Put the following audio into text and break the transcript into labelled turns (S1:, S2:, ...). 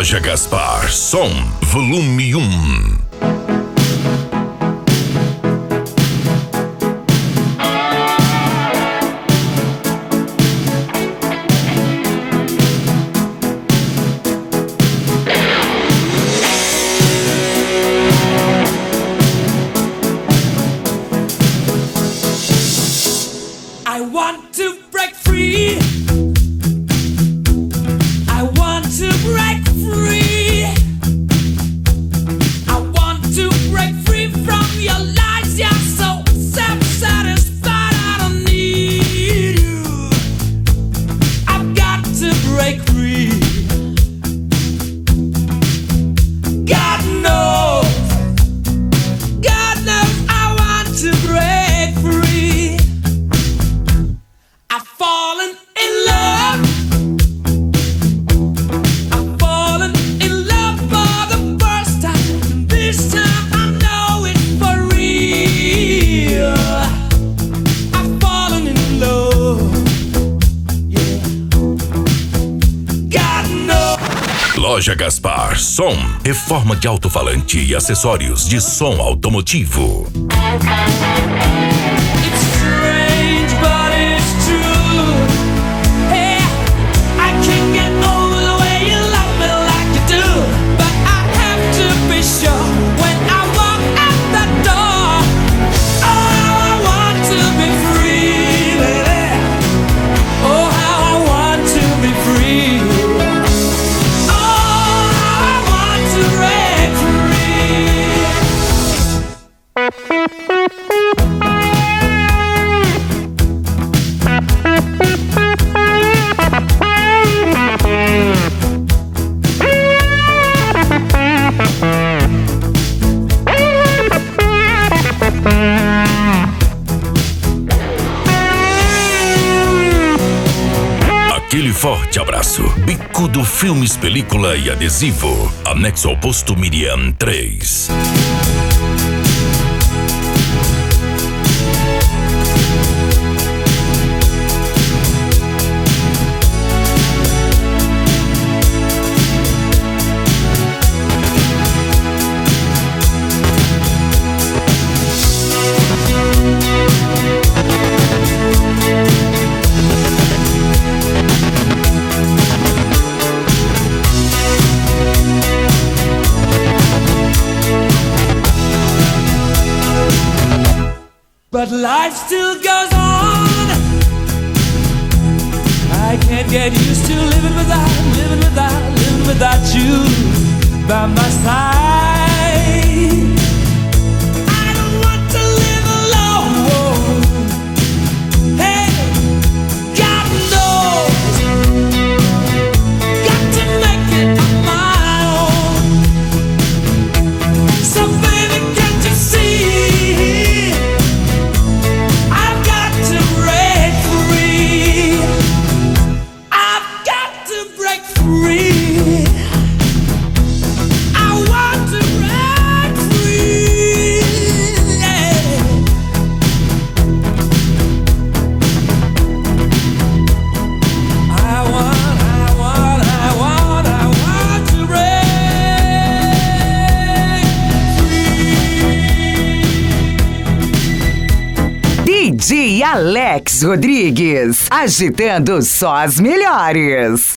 S1: Loja Gaspar, Som, volume 1.
S2: I want to break free. I want to break free. I want to break free from your lies. You're so self-satisfied. I don't need you. I've got to break free. God knows I want to break free. I've fallen in love. I've fallen in love for the first time. And this time I know it's for real. I've fallen in love. Yeah. God knows.
S1: Loja Gaspar, Som, reforma de alto-falante e acessórios de som automotivo.
S2: It's strange, but it's true. Hey, I can't get over the way you love me like you do. But I have to be sure when I walk out that door. Oh, how I want to be free, baby. Oh, how I want to be free. Oh, how I want to break free.
S1: Aquele forte abraço. Bicudo Filmes, Película e Adesivo. Anexo ao posto Miriam 3.
S2: But life still goes on. I can't get used to living without you by my side. I don't want to live alone. Hey, God knows, got to make it on my own. So baby, can't you see?
S3: DJ Alex Rodrigues, agitando só as melhores.